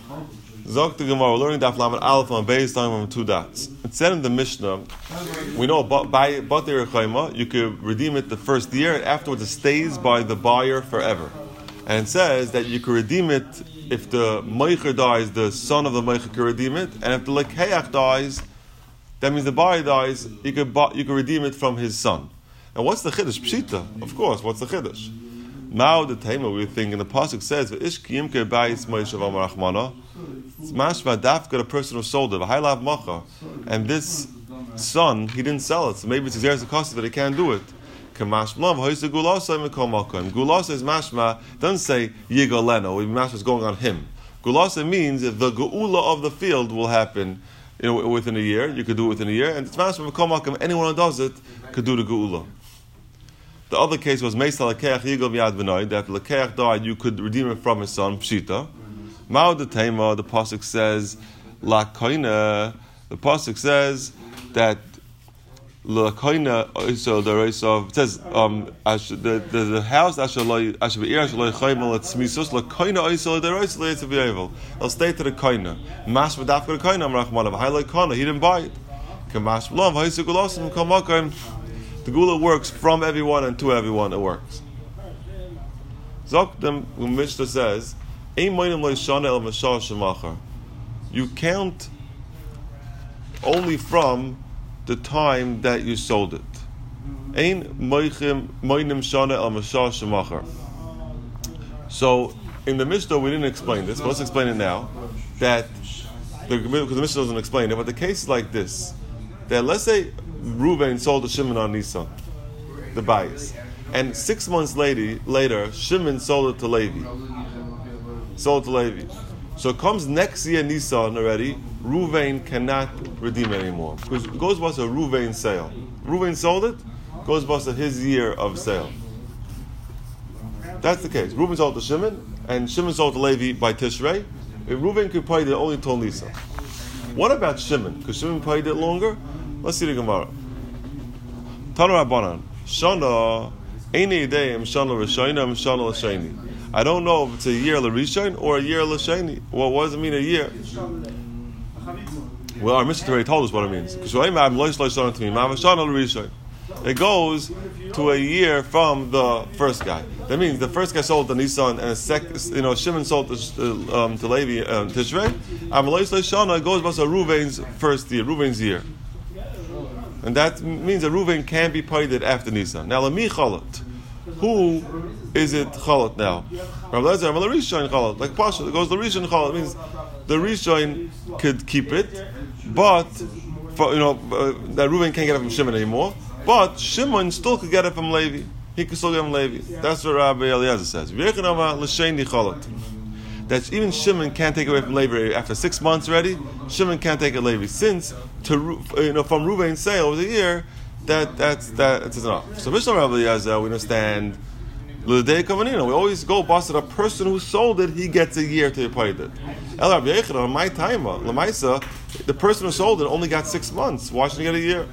Zok the Gemara, we're learning Daf Lamed Aleph on base time on 2 dots. It said in the Mishnah, we know by Bater Chayma, you could redeem it the first year, and afterwards it stays by the buyer forever. And it says that you could redeem it if the Meicher dies, the son of the Meicher can redeem it, and if the Lekeach dies, that means the buyer dies, you could redeem it from his son. And what's the Chiddush? Pshita, of course, what's the Chiddush? Mao the Tema, we think, in the Pasuk says, V'ish kiyimke bayis Moshe v'amar Rachmana, it's mashma dafka, the person who sold it, v'haylav macha, and this son, he didn't sell it, so maybe it's his heirs the cost of it, he can't do it. Kamashma, v'hoyse gulasa mikol makom. Gulasa is mashma, doesn't say yigaleno, mashma is going on him. Gulasa means that the geula of the field will happen within a year, you could do it within a year, and it's mashma mikol makom, anyone who does it could do the geula. The other case was Meisa Lekeach Yigal Miyad B'nai, that Lekeach died, you could redeem it from his son, Pshita. Mao the Tema, the Pasuk says, La Koina, the Pasuk says that La Koina, so the race of, it says, the house, Asher Be'ir, Asher Loi Chayim, Let Smisus, La Koina, Oisel, the race, Let Tzaviyevil. They'll stay to the Koina. Mash V'daf the Koina, Amrachmanav, Hai Loi Koina, he didn't buy it. Kamash B'lam, Hoyse Gulasim, Kamakim. The gula works from everyone and to everyone. It works. Zok the Mishnah says, you count only from the time that you sold it. So in the Mishnah we didn't explain this, but let's explain it now. Because the Mishnah doesn't explain it, but the case is like this: that let's say Reuven sold to Shimon on Nisan, the bias, and 6 months later, Shimon sold it to Levi. So it comes next year Nisan already. Reuven cannot redeem it anymore because it goes by a Reuven sale. Reuven sold it, goes by his year of sale. That's the case. Reuven sold to Shimon, and Shimon sold to Levi by Tishrei. If Reuven could pay it only till Nisan. What about Shimon? Because Shimon paid it longer. Let's see the Gemara. Tanu Rabbanan. Shana, Eini Yidayim, Shana Rishayim, Shana L'Shayni. I don't know if it's a year L'Rishayim or a year L'Shayni. Well, what does it mean a year? Well, our Mishnah already told us what it means. It goes to a year from the first guy. That means the first guy sold to Nisan, and Shimon sold to Levi Tishrei. It goes by Reuven's first year, Reuven's year. And that means that Reuven can be paid after Nisan. Now, Lami Chalat. Who is it Chalat now? Rabbi Lezer, Rabbi Rishon Chalat. Like Pasha, it goes the Rishon Chalat. It means the Rishon could keep it, but that Reuven can't get it from Shimon anymore. But Shimon still could get it from Levi. He could still get it from Levi. That's what Rabbi Eliezer says. That even Shimon can't take it away from Levi after 6 months already. Shimon can't take it Levi since from Reuven's sale was a year. That's enough. So Mishnah Rabbi Eliezer, we understand. We always go bust a person who sold it. He gets a year to pay it. El Rabbi Yechon, on my time, Lamaisa, the person who sold it only got 6 months. Why should he get a year?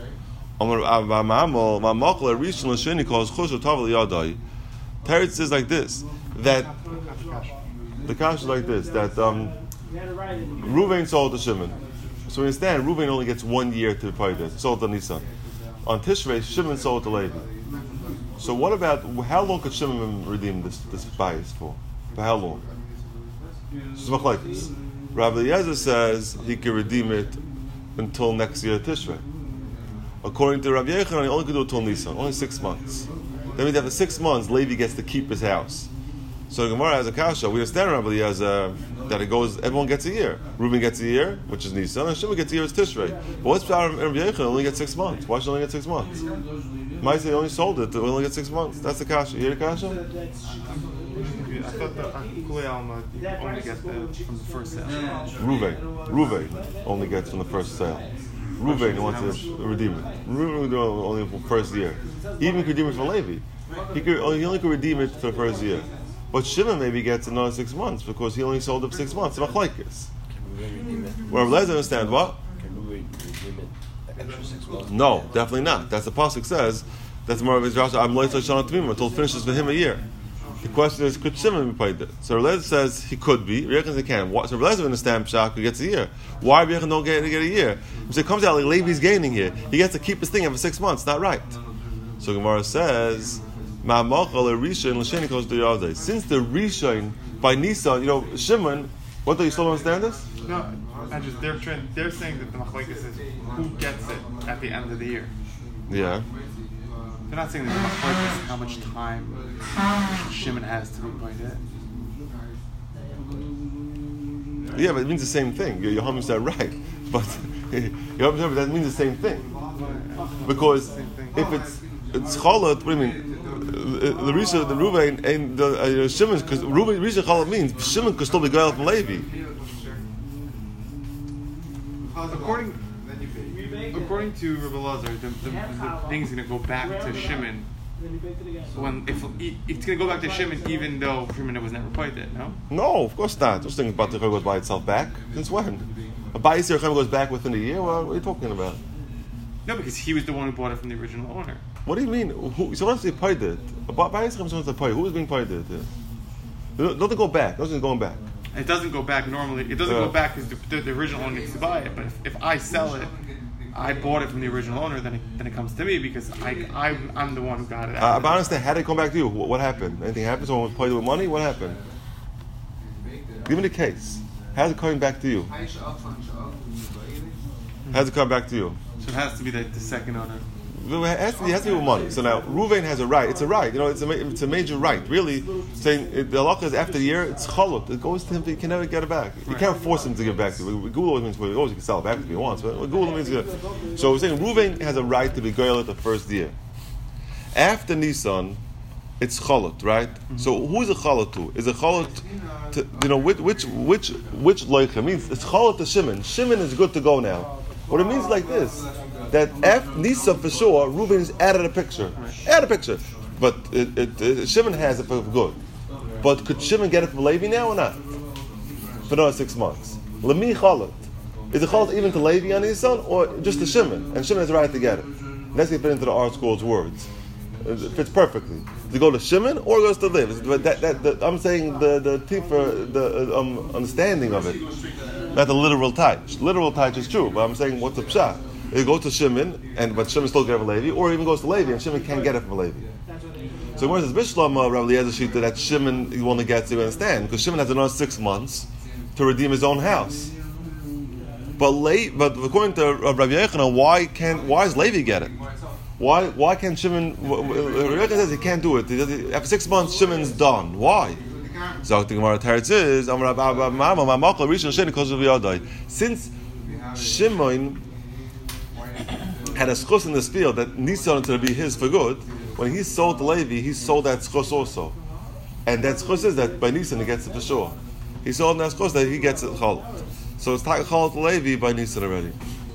Teretz is like this, that the kash is like this, that Reuven sold to Shimon. So we understand Reuven only gets 1 year to pay this. Sold to Nisan. On Tishrei, Shimon sold to Levi. So what about, how long could Shimon redeem this bias for? For how long? This is machlokes. Rabbi Eliezer says he can redeem it until next year Tishrei. According to Rabbi Yechon, he only could do it till Nisan, only 6 months. That means after 6 months, Levi gets to keep his house. So the Gemara has a kasha. We understand Rabbi Eliezer that it goes, everyone gets a year. Reuben gets a year, which is Nisan, and Shimon gets a year, it's Tishrei. But what's Rabbi Yechon? Only get 6 months. Why should he only get 6 months? Might say he only sold it, we only get 6 months. That's the kasha. You hear the kasha? I thought that Kulei Alma only gets from the first sale. Reuven only gets from the first sale. Reuven wants to redeem it. Reuven only for the first year. He even could redeem it from Levi. He only could redeem it for the first year. But Shimon maybe gets another 6 months because he only sold it for 6 months. It's machlokes. Well, let's understand what? Can Reuven redeem it the extra 6 months? No, definitely not. That's the pasuk says. That's more of his Rashi. I'm loyal to Shana Tamima until it finishes for him a year. The question is, could Shimon be paid it? So Rebbe says he could be. Rebbe says he can. So Rebbe understands Pshak who gets a year. Why Rebbe don't get a year? So it comes out like Levi's gaining here. He gets to keep his thing for 6 months. Not right. So Gemara says, since the Rishon by Nisan, Shimon, what do you still understand this? No, they're saying that the machlokes is who gets it at the end of the year. Yeah. They're not saying that the machlokes is how much time Shimon has to be paid it. Yeah, but it means the same thing. Your Yaham said right, but that means the same thing. Because if it's Chalot, what do you mean? The Risha, the Ruvain, and the Shimon, because Risha Chalot means Shimon could still be Goyal from Levi. According to Rebbe Lazar, the thing's going to go back to Shimon. If it's going to go back to Shimon, even though Shimon was never paid it, no? No, of course not. Those things about the goes by itself back. Since when? A Bayis Yerchem goes back within a year? What are you talking about? No, because he was the one who bought it from the original owner. What do you mean? So once they paid it, Bayis Yerchem wants to pay. Who is being paid it? Don't they go back? Nothing's going back. It doesn't go back normally. It doesn't go back because the original owner needs to buy it. But if I sell it, I bought it from the original owner, then it comes to me because I'm the one who got it. I understand. How did it come back to you? What happened? Anything happened? Someone was paid with money? What happened? Give me the case. How's it coming back to you? How's it come back to you? So it has to be the second owner. It has to be with money. So now, Ruvain has a right. It's a right. It's a major right. Really, saying the halacha is after the year, it's chalot. It goes to him. He can never get it back. You can't force him to give it back to you. Gula always means he can sell it back if he wants. But Gula means so we're saying Ruvain has a right to be goyal at the first year. After Nisan, it's chalot, right? Mm-hmm. So who is a chalot to? Is a chalot to which loicha means it's chalot to Shimon. Shimon is good to go now. What it means like this. That after Nisa for sure, Reuben is out of the picture. Out of the picture. But Shimon has it for good. But could Shimon get it from Levi now or not? For another 6 months. Lemi Chalot. Is it Chalot even to Levi on his son or just to Shimon? And Shimon has the right to get it. And that's going to fit into the art school's words. It fits perfectly. Does it go to Shimon or goes to Levi? I'm saying the understanding of it. Not the literal touch. Literal touch is true, but I'm saying what's the pshat? It goes to Shimon, but Shimon still get it from Levi, or even goes to Levi, and Shimon can't get it from Levi. So when it says Bishlam, Rabbi Eliezer Shita, that Shimon he only gets to understand, because Shimon has another 6 months to redeem his own house. But according to Rabbi Yochanan, why does Levi get it? Why can't Shimon? Rabbi Yochanan says he can't do it. After 6 months, Shimon's done. Why? So the Gemara Teretz is since Shimon had a schus in this field that Nisan to be his for good, when he sold to Levi, he sold that schus also. And that schus is that by Nisan he gets it for sure. He sold that schus that he gets it chalot. So it's chalot to Levi by Nisan already.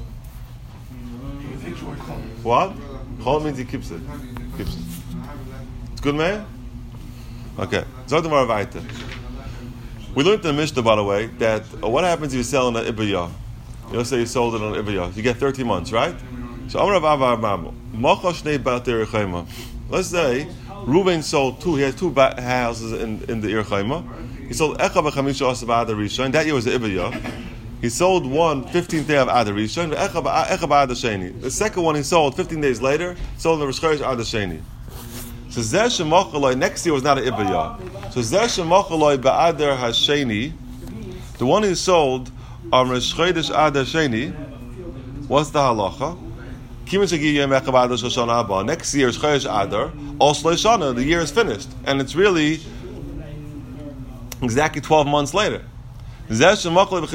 What? Chalot means he keeps it. It's good, man? Okay. We learned in the Mishnah, by the way, that what happens if you sell in an Ibiyah? Let's say you sold it on Ibiyah. You get 30 months, right? So let's say Reuben sold two. He has 2 houses in the Ir Chayma. He sold Echa b'chamisha asav Adar Rishon. That year was the Ibiyah. He sold one 15th day of Adar Rishon. Echa b'Adar Sheni. The second one he sold 15 days later. Sold the Rosh Chodesh Adar Sheni. So Zeh Shemachaloi next year was not an Ibiyah. So Zeh Shemachaloi b'Adar Hasheni. The one he sold on Rosh Chodesh Adar Sheni. What's the halacha? Next year is Chodesh Adar. Also Shana, the year is finished, and it's really exactly 12 months later. Until 15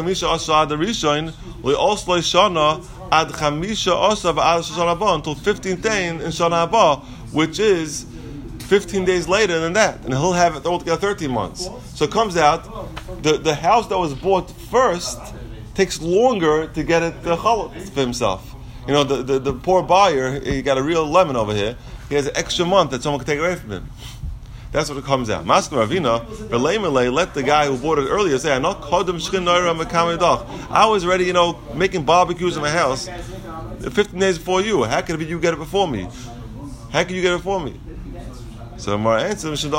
day in Shana Haba, which is 15 days later than that, and he'll have it altogether 13 months. So it comes out the house that was bought first takes longer to get it the chalot for himself. The poor buyer, he got a real lemon over here. He has an extra month that someone can take away from him. That's what it comes out. Maskar Ravina, let the guy who bought it earlier say, I was already, making barbecues in my house 15 days before you. How could it be you get it before me? How can you get it before me? So Mar answers, you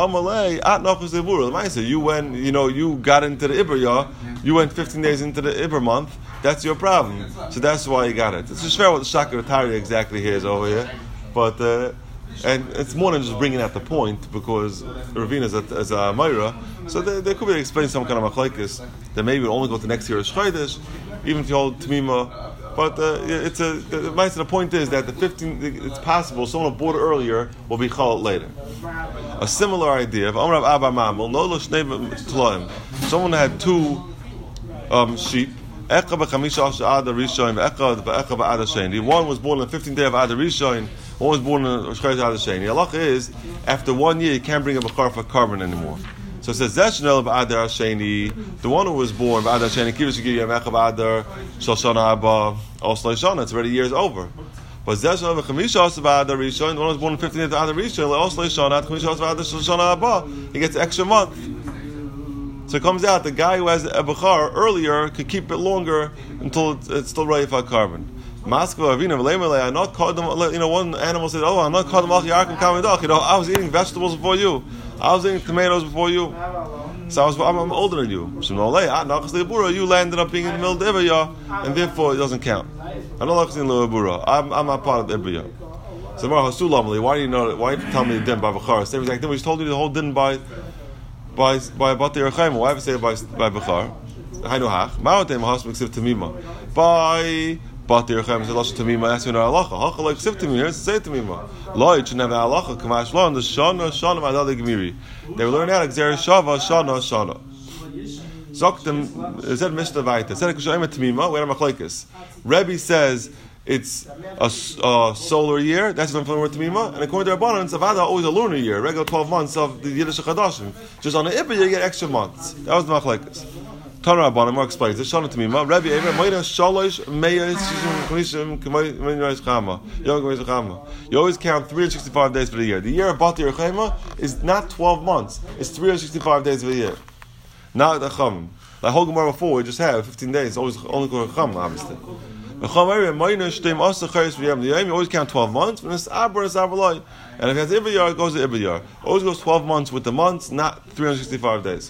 went, you got into the Ibrya, you went 15 days into the Ibr month, that's your problem. So that's why you got it. It's just fair what the Shakar Atari exactly here is over here. But, and it's more than just bringing out the point, because Ravina is a Mayra, so there could be explain some kind of machlekes that maybe it'll only go to next year's Shchaydish, even if you hold Tamima. But the point is that it's possible someone who bought it earlier will be called later. A similar idea of someone had two sheep. One was born on the 15th day of Adar Rishon, one was born on Rosh Chodesh Adar Sheni. The halacha is, after 1 year, you can't bring a bechar for carbon anymore. So it says, Zeshnel Adar Sheni, the one who was born by Adar Sheni, Kibbutz Yigiyam Echav Adar, Shoshana Abba, Oslo Shana, it's already years over. But Zeshnel Chamisha Adar Rishon, the one who was born on the 15th day of Adar Rishon, Oslo Shana, Chamisha Adar Shoshana Abba, he gets an extra month. So it comes out the guy who has a bechar earlier could keep it longer until it's still ready for carbon. I'm not called them. One animal said, "Oh, I'm not called them. I was eating vegetables before you. I was eating tomatoes before you. So I'm older than you. You landed up being in the middle of the Ibrya, and therefore it doesn't count. I'm not part of the Ibrya. So why do you know? Why did you tell me the din by bechar? Same exact thing. We just told you the whole din by Batei Rechaim. Why have you say it by bechar? By Batei Rechaim is Lashon Tamima. That's in our halacha. Hacha like Siv Tamima. It's say Tamima. Lo, it shouldn't have halacha. Kamash lo. And the Shana Madad Gemiri. They will learn out Xer Shava Shana. Zoktem said Mishnah Vaita. Said Kushaim Tamima. Where am I machlekes? Rebbe says it's a solar year. That's what I'm familiar with Tamima. And according to Rabbanan, Savada always a lunar year. Regular 12 months of the Yiddish Chadashim. Just on the Ibrya you get extra months. That was the machlekes. Tanra Rabbanan more explains. It's Shana Tamima. Rebbe Ever Meira Shalosh Meya Shishim K'Mayis Chama. You always count 365 days for the year. The year of Batei Rechaim is not 12 months. It's 365 days of the year. Not the Chum. Like whole Gemara before, we just have 15 days. It's always only go to Chum, obviously. You always count 12 months. And if it has Ibrya, it goes to Ibrya. Always goes 12 months with the months, not 365 days.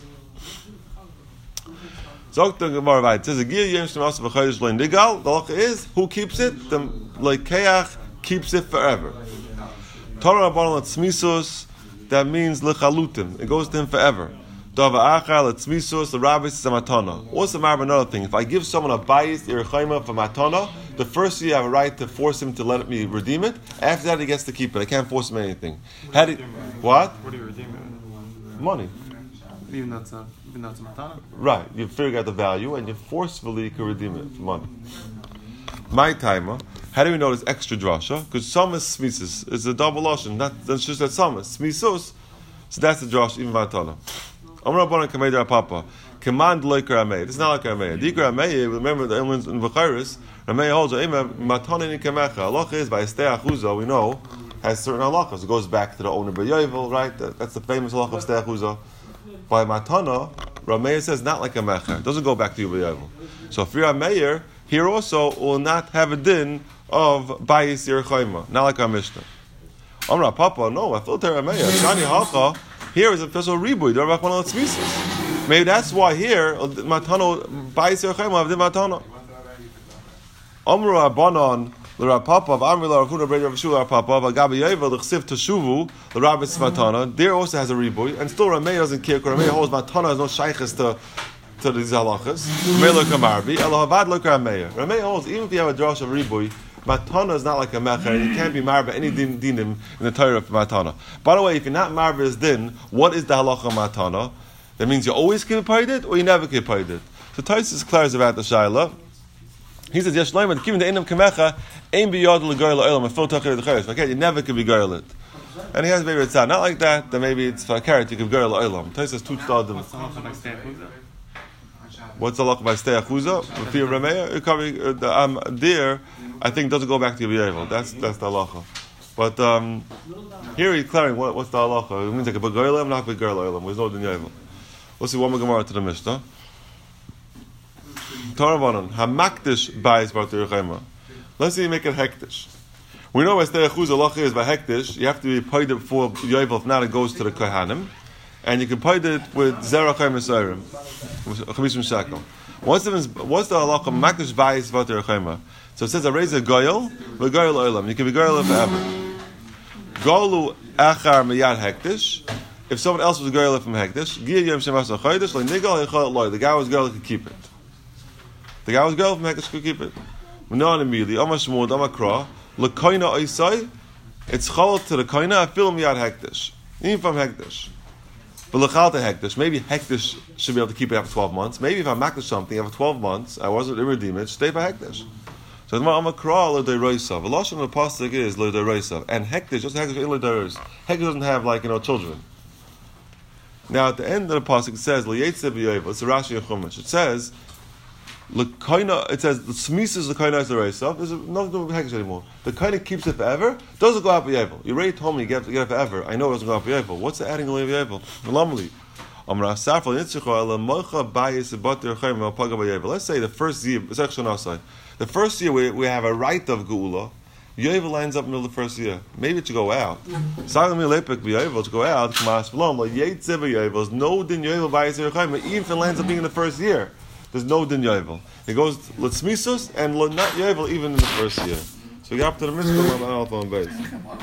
So the Gemara says the halacha is who keeps it. The Keach keeps it forever. Torah Rabbanan Tzmisus, that means lechalutim. It goes to him forever. Dava achal Tzmisus, the rabbi says matana. What's the matter? Another thing. If I give someone a bayis irchayma for matana, the first year I have a right to force him to let me redeem it. After that, he gets to keep it. I can't force him anything. What? What do you redeem it with? Money. Even though it's a matana? Right. You figure out the value and you forcefully can redeem it for money. My timer. How do we know this extra drasha? Because some is smisus. It's a double lashon. That's just that some is smisus. So that's the drasha, even matana. Amar Rabbanan Kamei Papa. Command like Rameh. This is not like Rameh. Dikra Rameh, remember the elements in Vachiris, Rameh holds matana in Kamecha. Halacha is by Estei Achuza, we know, has certain halachas. It goes back to the owner B'Yovel, right? That's the famous halacha of Estei Achuza. By Matana, Rameh says not like a mecher. It doesn't go back to B'Yovel. So if you're a mayor, here also will not have a din of Bayis Yerchayma, not like our Mishnah. Amra Papa, no, I feel Rameh. Shani Halcha, here is a official ribuy. Maybe that's why here matano bayis yerchayim have the matano. Amru Rabbanan l'Rapapa of Amri l'Ravuna Brei Rav Shula Rapapa of Agabi Yovel l'Chsiv Teshuvu l'Rabbis matana. There also has a ribuy, and still Rameh doesn't care. Rameh holds matana has no shaykhs to these halachas. Rameh look Amarbi Elohavad look Rameh. Rameh holds even if you have a drash of ribuy. Matana is not like a mecher, and you can't be marba any dinim in the Torah of matana. By the way, if you're not marba as din, what is the halacha matana? That means you always can pay it, or you never can pay it. So Taisus declares about the shaila. He says, "Yesh loyman given the inam kamecha aim biyad legoyel olam and full tachir the chayyus." Okay, you never can be goyel it, and he has maybe it's not like that. Then maybe it's for a carrot you can goyel olam. Taisus two stadim. What's the halacha by Stei Achuza? The fear of Rameya, there, I think doesn't go back to Yevil. That's the halacha. But here he's declaring what's the halacha. It means like a begoylam, not begoylam. There's no din Yevil. We'll see one more Gemara to the Mishnah. Torah Vanon Hamakdish Bayis Batei Rechaim. Let's see you make it hektish. We know as the Echuz Allah is by Hektish, you have to be paid it before Yovel, if not it goes to the Kohanim. And you can pay it with Zerachai Mesayrim, Chamishim Shekel. What's the halacha Makish Bayis Vater Chayma? So it says, I raise a goyel, but goyel olam. You can be goyel forever. Golu achar miyad hektish. If someone else was goyel from hektish, giyah yom shemas achoydish, like nigal echol loy. The guy was goyel could keep it. The guy was goyel from hektish could keep it. Menon immediately. Amar shmud, amar kra. Lekoina oisai. It's chol to the koina. I feel miyad hektish. Even from hektish. But lechalta hektish. Maybe hektish should be able to keep it after 12 months. Maybe if I makdish something after 12 months, I wasn't irredeemed, stay for hektish. So the Amakra lo deroisav. The lashon of the pasuk is lo deroisav, and hektish just hektish in lo derois. Hektish doesn't have children. Now at the end of the pasuk it says lo yetzev yovel. It's a Rashi and Chumash. It says l'koina. It says the smis is l'koina is deroisav. There's nothing to do with hektish anymore. The koina keeps it forever. Doesn't go out yovel. You already told me you get it forever. I know it doesn't go out yovel. What's the adding lo yovel? L'amli. Let's say the first year, section outside. The first year we have a right of Geula. Yovel lines up in the middle of the first year. Maybe it should go out. To go out, there's no din Yovel Bayis Yerachayim. Even if it lands up being in the first year, there's no din Yovel. It goes L'tzmisus and not Yovel even in the first year. So we get up to the Mishkan on Alpha and Beis.